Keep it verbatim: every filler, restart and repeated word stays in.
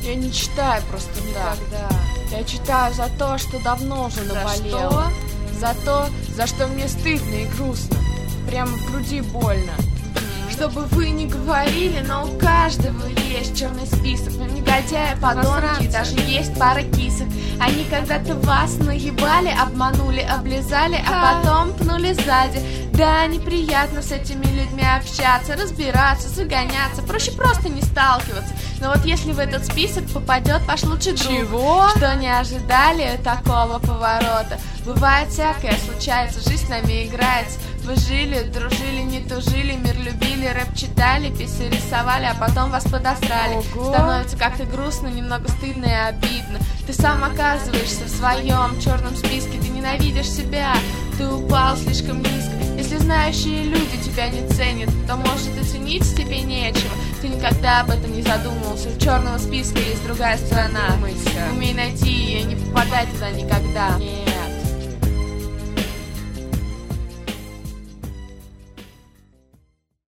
Я не читаю просто Никогда. так. Я читаю за то, что давно уже наболело. что? За то, за что мне стыдно и грустно. Прямо в груди больно. Чтобы вы не говорили, но у каждого есть черный список. Но негодяи, подонки, даже есть пара кисок. Они когда-то вас наебали, обманули, облизали, а потом пнули сзади. Да, неприятно с этими людьми общаться, разбираться, загоняться. Проще просто не сталкиваться. Но вот если в этот список попадет ваш лучший друг, Чего? что не ожидали такого поворота. Бывает всякое, случается, жизнь с нами играется. Вы жили, дружили, не тужили, мир любили, рэп читали, писы рисовали, а потом вас подосрали. Ого. Становится как-то грустно, немного стыдно и обидно. Ты сам оказываешься в своем черном списке, ты ненавидишь себя, ты упал слишком низко. Если знающие люди тебя не ценят, то может и ценить тебе нечего. Ты никогда об этом не задумывался. В черном списке есть другая сторона. Думайся. Умей найти ее, не попадай туда никогда.